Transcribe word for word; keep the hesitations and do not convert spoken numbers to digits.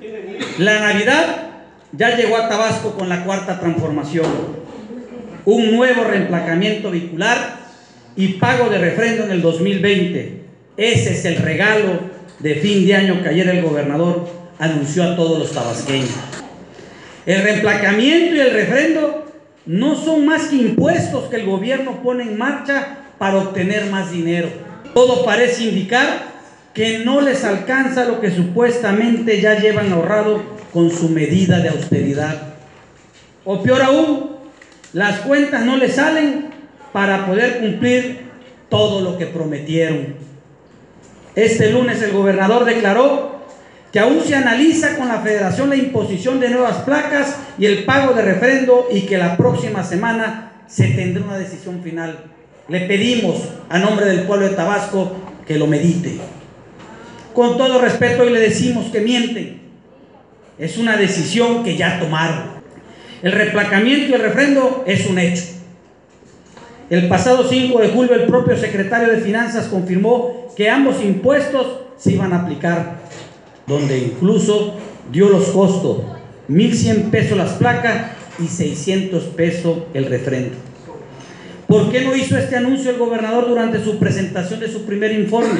La Navidad ya llegó a Tabasco con la cuarta transformación, un nuevo reemplacamiento vehicular y pago de refrendo en el dos mil veinte. Ese es el regalo de fin de año que ayer el gobernador anunció a todos los tabasqueños. El reemplacamiento y el refrendo no son más que impuestos que el gobierno pone en marcha para obtener más dinero. Todo parece indicar que no les alcanza lo que supuestamente ya llevan ahorrado con su medida de austeridad. O peor aún, las cuentas no les salen para poder cumplir todo lo que prometieron. Este lunes el gobernador declaró que aún se analiza con la Federación la imposición de nuevas placas y el pago de refrendo y que la próxima semana se tendrá una decisión final. Le pedimos a nombre del pueblo de Tabasco que lo medite. Con todo respeto, y le decimos que mienten. Es una decisión que ya tomaron. El reemplacamiento y el refrendo es un hecho. El pasado cinco de julio el propio secretario de Finanzas confirmó que ambos impuestos se iban a aplicar, donde incluso dio los costos: mil cien pesos las placas y seiscientos pesos el refrendo. ¿Por qué no hizo este anuncio el gobernador durante su presentación de su primer informe?